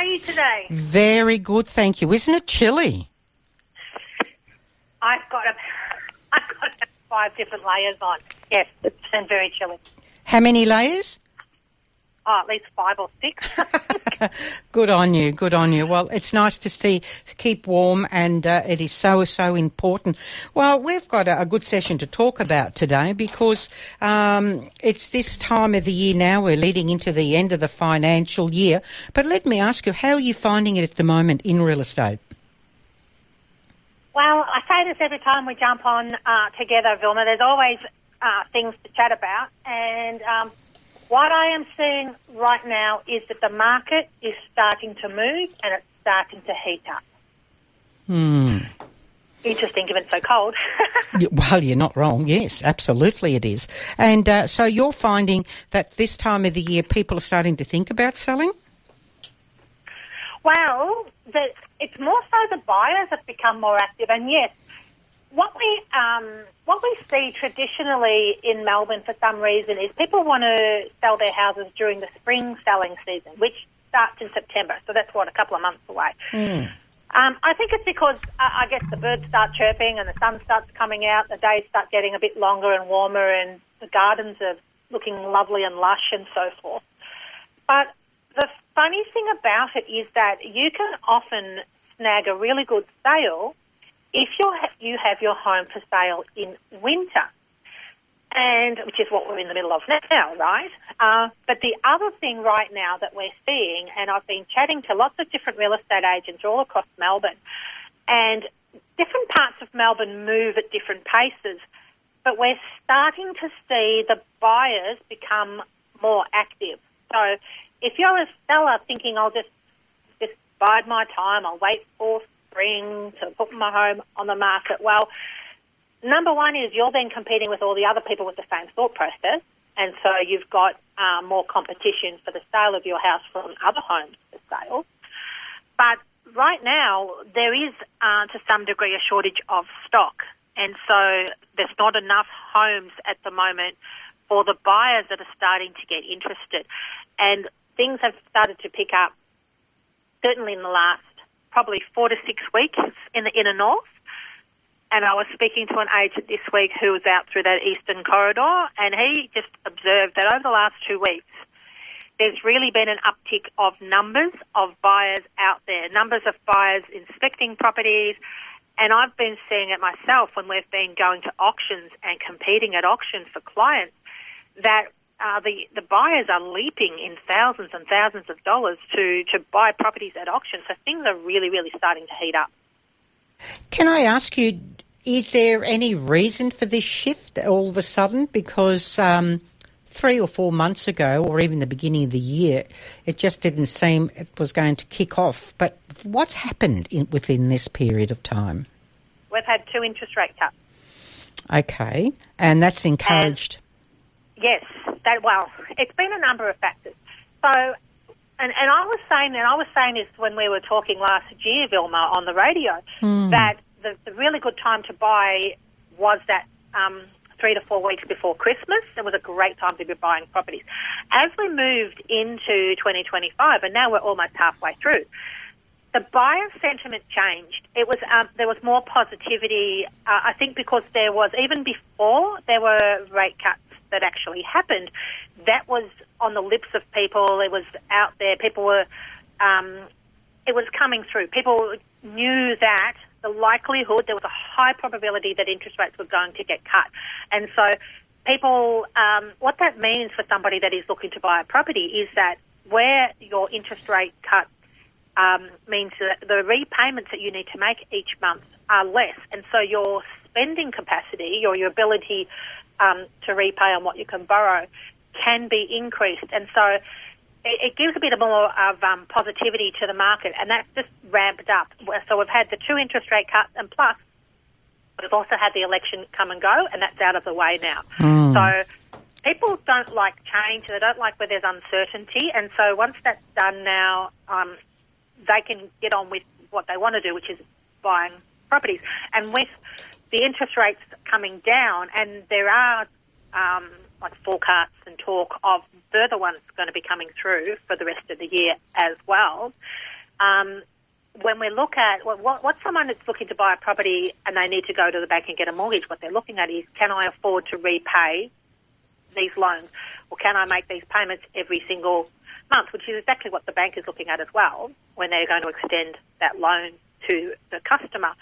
are you today? Very good, thank you. Isn't it chilly? I've got 5 different layers on. Yes, it's been very chilly. How many layers? Oh, at least 5 or 6. Good on you, good on you. Well, it's nice to keep warm, and it is so important. Well, we've got a good session to talk about today because it's this time of the year now. We're leading into the end of the financial year. But let me ask you, how are you finding it at the moment in real estate? Well, I say this every time we jump on together, Vilma. There's always things to chat about, and what I am seeing right now is that the market is starting to move and it's starting to heat up. Interesting, given it's so cold. Well, you're not wrong. Yes, absolutely it is. And so you're finding that this time of the year people are starting to think about selling? Well, it's more so the buyers have become more active. And yes, what we see traditionally in Melbourne for some reason is people want to sell their houses during the spring selling season, which starts in September. So that's, a couple of months away. I think it's because, I guess, the birds start chirping and the sun starts coming out, the days start getting a bit longer and warmer, and the gardens are looking lovely and lush and so forth. But the funny thing about it is that you can often snag a really good sale if you have your home for sale in winter, and which is what we're in the middle of now, right? But the other thing right now that we're seeing, and I've been chatting to lots of different real estate agents all across Melbourne, and different parts of Melbourne move at different paces, but we're starting to see the buyers become more active. So if you're a seller thinking, I'll just bide my time, I'll wait for spring to put my home on the market, well, number one is you're then competing with all the other people with the same thought process, and so you've got more competition for the sale of your house from other homes for sale. But right now there is, to some degree, a shortage of stock, and so there's not enough homes at the moment for the buyers that are starting to get interested. And things have started to pick up, certainly in the last probably 4 to 6 weeks in the inner north. And I was speaking to an agent this week who was out through that eastern corridor, and he just observed that over the last 2 weeks, there's really been an uptick of numbers of buyers out there, numbers of buyers inspecting properties. And I've been seeing it myself when we've been going to auctions and competing at auctions for clients, that the buyers are leaping in thousands and thousands of dollars to buy properties at auction. So things are really, really starting to heat up. Can I ask you, is there any reason for this shift all of a sudden? Because 3 or 4 months ago, or even the beginning of the year, it just didn't seem it was going to kick off. But what's happened within this period of time? We've had 2 interest rate cuts. Okay, and that's encouraged. Yes, it's been a number of factors. So, and I was saying this when we were talking last year, Vilma, on the radio, that the really good time to buy was that 3 to 4 weeks before Christmas. It was a great time to be buying properties. As we moved into 2025, and now we're almost halfway through, the buyer sentiment changed. It was there was more positivity. I think because there was, even before there were rate cuts that actually happened, that was on the lips of people. It was out there. People were, it was coming through. People knew that the likelihood, there was a high probability that interest rates were going to get cut. And so people, what that means for somebody that is looking to buy a property is that where your interest rate cut means that the repayments that you need to make each month are less. And so your spending capacity, or your ability to repay on what you can borrow, can be increased. And so it gives a bit more of positivity to the market, and that's just ramped up. So we've had the 2 interest rate cuts, and plus we've also had the election come and go, and that's out of the way now. So people don't like change. They don't like where there's uncertainty. And so once that's done now, they can get on with what they want to do, which is buying properties. And with the interest rates coming down, and there are like forecasts and talk of further ones going to be coming through for the rest of the year as well, when we look at what someone that's looking to buy a property and they need to go to the bank and get a mortgage, what they're looking at is, can I afford to repay these loans, or can I make these payments every single month, which is exactly what the bank is looking at as well when they're going to extend that loan to the customer.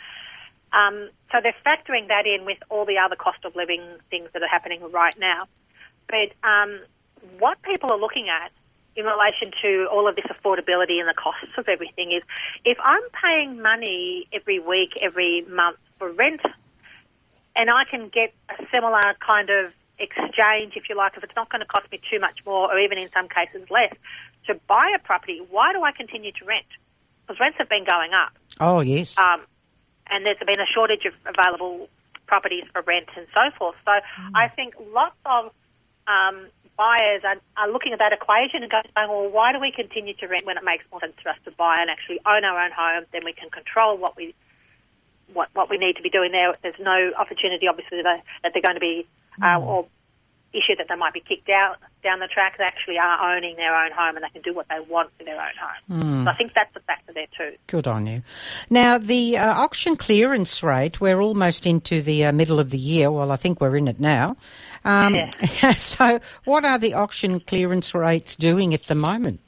So they're factoring that in with all the other cost of living things that are happening right now. But what people are looking at in relation to all of this affordability and the costs of everything is, if I'm paying money every week, every month for rent, and I can get a similar kind of exchange, if you like, if it's not going to cost me too much more, or even in some cases less, to buy a property, why do I continue to rent? Because rents have been going up. Oh, yes. And there's been a shortage of available properties for rent and so forth. So I think lots of buyers are looking at that equation and going, well, why do we continue to rent when it makes more sense for us to buy and actually own our own home? Then we can control what we need to be doing there. There's no opportunity, obviously, that they're going to be or issue that they might be kicked out down the track. They actually are owning their own home and they can do what they want in their own home. So I think that's a factor there too. Good on you. Now, the auction clearance rate, we're almost into the middle of the year. Well, I think we're in it now. So what are the auction clearance rates doing at the moment?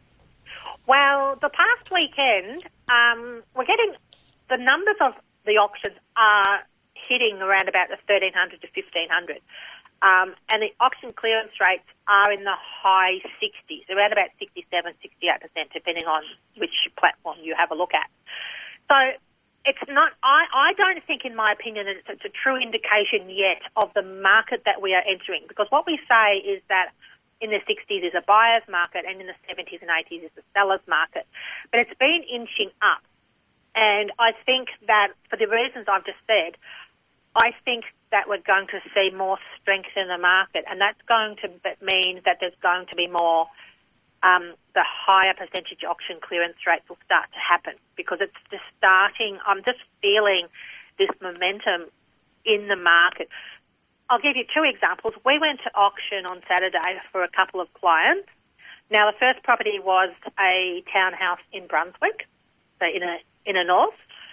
Well, the past weekend, we're getting the numbers of the auctions are hitting around about the 1,300 to 1,500. And the auction clearance rates are in the high 60s, around about 67, 68%, depending on which platform you have a look at. So it's not, I don't think, in my opinion, that it's a true indication yet of the market that we are entering, because what we say is that in the 60s is a buyer's market and in the 70s and 80s is a seller's market. But it's been inching up. And I think that for the reasons I've just said, I think that we're going to see more strength in the market, and that's going to mean that there's going to be more, the higher percentage auction clearance rates will start to happen, because it's just starting. I'm just feeling this momentum in the market. I'll give you two examples. We went to auction on Saturday for a couple of clients. Now, the first property was a townhouse in Brunswick, so in a north.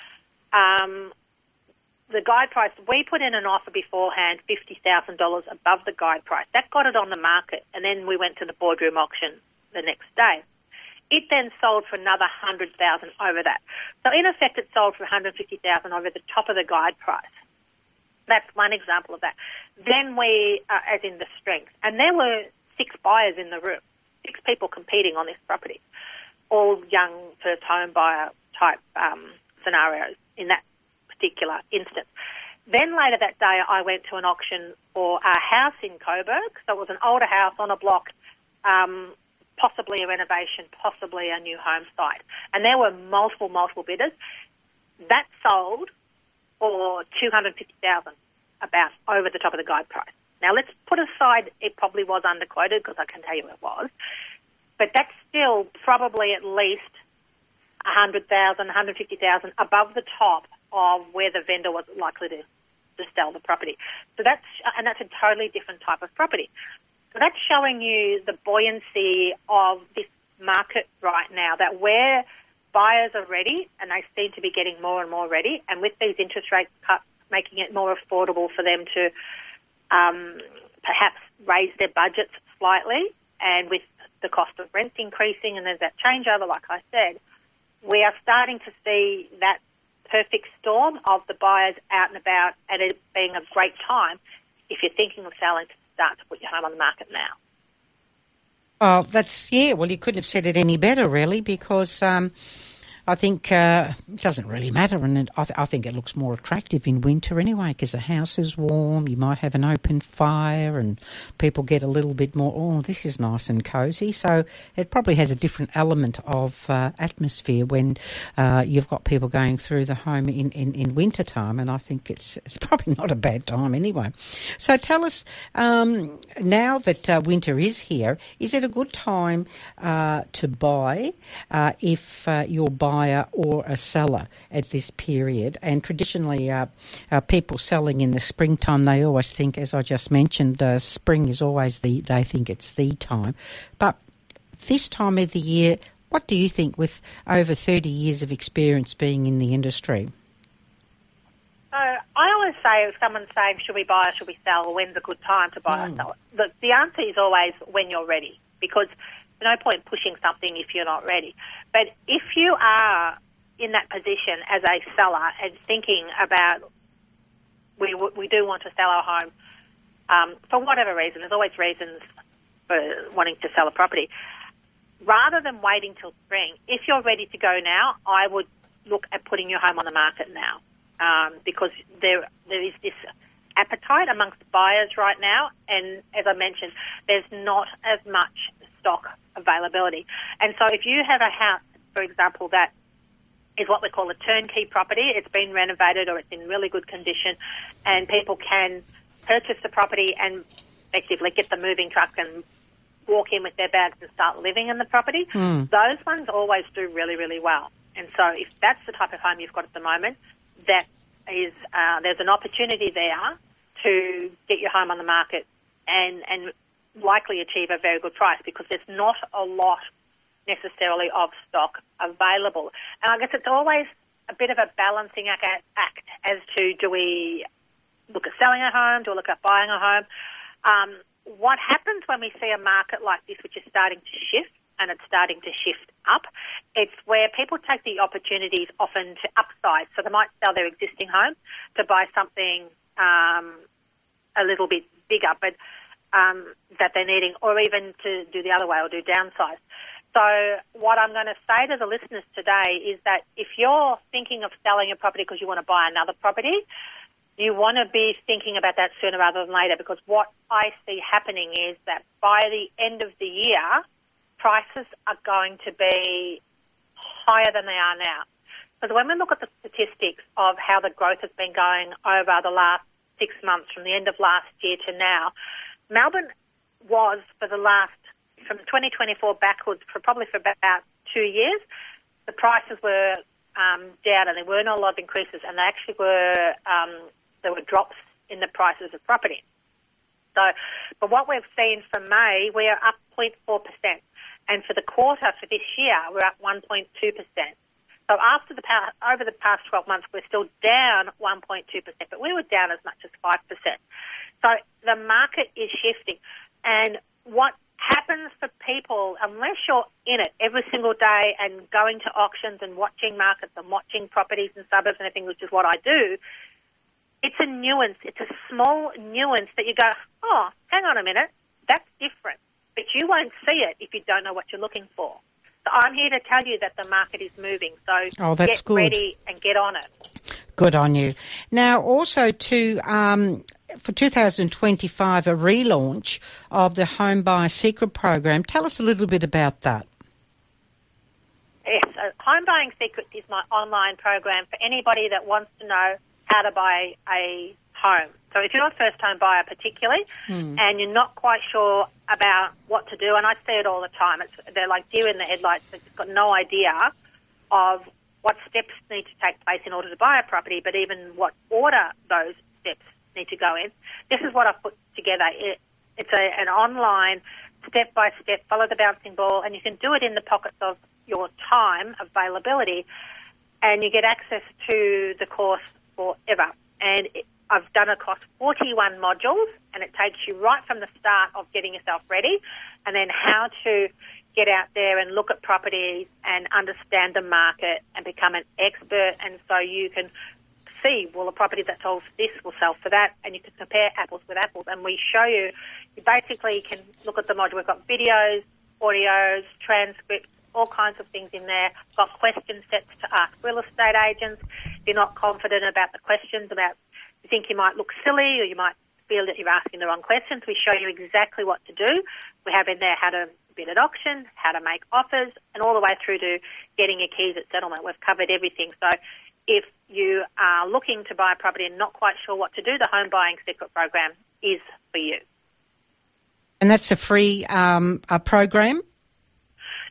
The guide price, we put in an offer beforehand, $50,000 above the guide price. That got it on the market, and then we went to the boardroom auction the next day. It then sold for another $100,000 over that. So in effect, it sold for $150,000 over the top of the guide price. That's one example of that. Then we, as in the strength, and there were 6 buyers in the room, 6 people competing on this property, all young first home buyer type scenarios in that particular instance. Then later that day, I went to an auction for a house in Coburg. So it was an older house on a block, possibly a renovation, possibly a new home site. And there were multiple bidders. That sold for $250,000, about over the top of the guide price. Now, let's put aside it probably was underquoted, because I can tell you it was. But that's still probably at least $100,000, $150,000 above the top of where the vendor was likely to sell the property. So that's a totally different type of property. So that's showing you the buoyancy of this market right now, that where buyers are ready, and they seem to be getting more and more ready, and with these interest rate cuts making it more affordable for them to perhaps raise their budgets slightly, and with the cost of rent increasing and there's that changeover, like I said, we are starting to see that perfect storm of the buyers out and about, and it being a great time, if you're thinking of selling, to start to put your home on the market now. Oh, well, you couldn't have said it any better, really, because I think it doesn't really matter, and I think it looks more attractive in winter anyway, because the house is warm, you might have an open fire, and people get a little bit more, oh, this is nice and cosy. So it probably has a different element of atmosphere when you've got people going through the home in winter time, and I think it's probably not a bad time anyway. So tell us, now that winter is here, is it a good time to buy if you're buying or a seller at this period? And traditionally, people selling in the springtime, they always think, as I just mentioned, spring is always they think it's the time. But this time of the year, What do you think with over 30 years of experience being in the industry? So I always say, if someone's saying, should we buy or should we sell, or when's a good time to buy or sell, the answer is always when you're ready, because there's no point pushing something if you're not ready. But if you are in that position as a seller and thinking about, we do want to sell our home, for whatever reason, there's always reasons for wanting to sell a property, rather than waiting till spring, if you're ready to go now, I would look at putting your home on the market now, because there is this appetite amongst buyers right now, and as I mentioned, there's not as much stock availability. And so if you have a house, for example, that is what we call a turnkey property, it's been renovated or it's in really good condition, and people can purchase the property and effectively get the moving truck and walk in with their bags and start living in the property, those ones always do really, really well. And so if that's the type of home you've got at the moment, that is, there's an opportunity there to get your home on the market and likely achieve a very good price, because there's not a lot necessarily of stock available. And I guess it's always a bit of a balancing act as to, do we look at selling a home, do we look at buying a home? What happens when we see a market like this, which is starting to shift, and it's starting to shift up, it's where people take the opportunities often to upsize. So they might sell their existing home to buy something a little bit bigger, but that they're needing, or even to do the other way, or do downsize. So what I'm going to say to the listeners today is that if you're thinking of selling a property because you want to buy another property, you want to be thinking about that sooner rather than later, because what I see happening is that by the end of the year, prices are going to be higher than they are now. Because when we look at the statistics of how the growth has been going over the last 6 months, from the end of last year to now, Melbourne was, from 2024 backwards, probably for about 2 years, the prices were down, and there were not a lot of increases, and they actually were, there were drops in the prices of property. So, but what we've seen from May, we are up 0.4%, and for the quarter for this year, we're up 1.2%. So over the past 12 months, we're still down 1.2%, but we were down as much as 5%. So the market is shifting, and what happens for people, unless you're in it every single day and going to auctions and watching markets and watching properties in suburbs and everything, which is what I do, it's a nuance. It's a small nuance that you go, oh, hang on a minute, that's different. But you won't see it if you don't know what you're looking for. So I'm here to tell you that the market is moving. So that's get ready and get on it. Good on you. Now, also for 2025, a relaunch of the Home Buyer Secret program. Tell us a little bit about that. Yes, so Home Buying Secrets is my online program for anybody that wants to know how to buy a home. So if you're a first-time buyer particularly, and you're not quite sure about what to do, and I see it all the time, they're like deer in the headlights. They've got no idea of what steps need to take place in order to buy a property, but even what order those steps need to go in. This is what I've put together. It's an online, step-by-step, follow the bouncing ball, and you can do it in the pockets of your time availability, and you get access to the course forever. And I've done across 41 modules, and it takes you right from the start of getting yourself ready, and then how to get out there and look at properties and understand the market and become an expert. And so you can see, well, a property that sells this will sell for that, and you can compare apples with apples. And we show you basically can look at the module. We've got videos, audios, transcripts, all kinds of things in there. Got question sets to ask real estate agents. If you're not confident about the questions, you think you might look silly, or you might feel that you're asking the wrong questions, we show you exactly what to do. We have in there how to bid at auction, how to make offers, and all the way through to getting your keys at settlement. We've covered everything. So if you are looking to buy a property and not quite sure what to do, the Home Buying Secret program is for you. And that's a free program?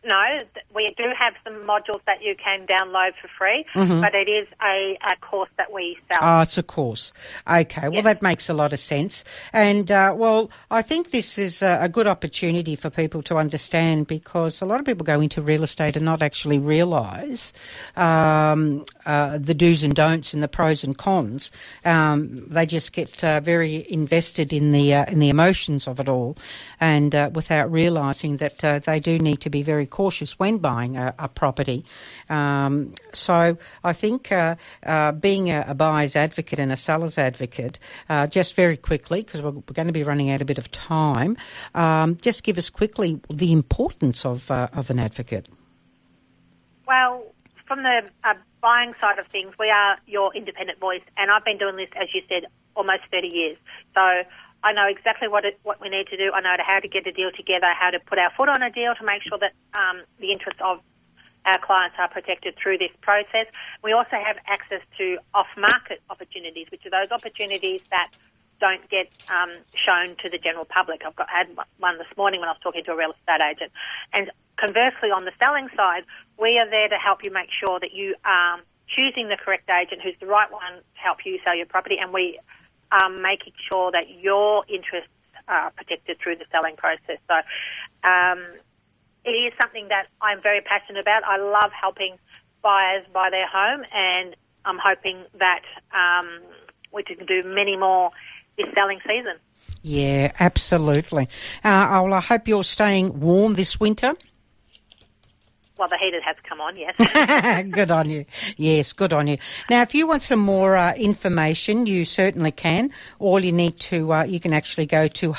No, we do have some modules that you can download for free, but it is a course that we sell. Oh, it's a course. Okay, well, that makes a lot of sense. And, I think this is a good opportunity for people to understand, because a lot of people go into real estate and not actually realise the do's and don'ts and the pros and cons. They just get very invested in the emotions of it all, and without realising that they do need to be very cautious when buying a property. So I think being a buyer's advocate and a seller's advocate, just very quickly, because we're going to be running out a bit of time, just give us quickly the importance of an advocate. Well, from the buying side of things, we are your independent voice, and I've been doing this, as you said, almost 30 years. So I know exactly what we need to do. I know how to get a deal together, how to put our foot on a deal to make sure that the interests of our clients are protected through this process. We also have access to off-market opportunities, which are those opportunities that don't get shown to the general public. had one this morning when I was talking to a real estate agent. And conversely, on the selling side, we are there to help you make sure that you are choosing the correct agent who's the right one to help you sell your property, and we making sure that your interests are protected through the selling process. So it is something that I'm very passionate about. I love helping buyers buy their home, and I'm hoping that we can do many more this selling season. Yeah, absolutely. I hope you're staying warm this winter. Well, the heater has come on, yes. Good on you. Yes, good on you. Now, if you want some more information, you certainly can. All you need to, you can actually go to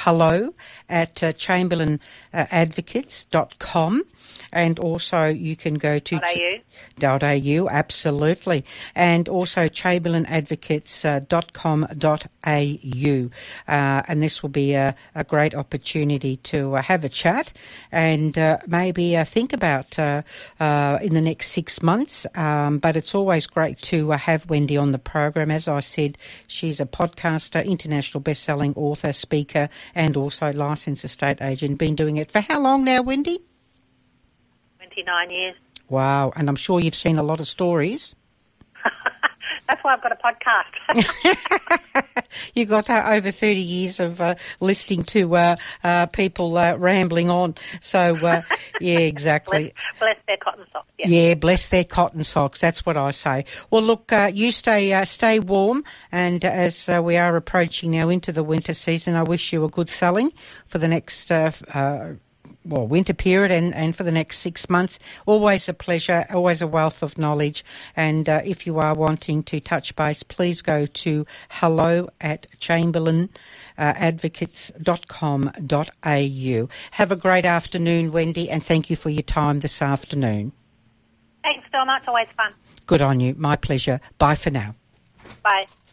hello@chamberlainadvocates.com, and also you can go to .au, absolutely, and also chamberlainadvocates.com.au, and this will be a great opportunity to have a chat and maybe think about in the next 6 months. But it's always great to have Wendy on the program. As I said, she's a podcaster, international best-selling author, speaker, and also licensed estate agent. Been doing it for how long now, Wendy? 29 years. Wow, and I'm sure you've seen a lot of stories. That's why I've got a podcast. You got over 30 years of listening to people rambling on. So, yeah, exactly. Bless their cotton socks. Yeah. Yeah, bless their cotton socks. That's what I say. Well, look, you stay warm, and as we are approaching now into the winter season, I wish you a good selling for the next winter period and for the next 6 months. Always a pleasure, always a wealth of knowledge. And if you are wanting to touch base, please go to hello@chamberlainadvocates.com.au. Have a great afternoon, Wendy, and thank you for your time this afternoon. Thanks so much. Always fun. Good on you. My pleasure. Bye for now. Bye.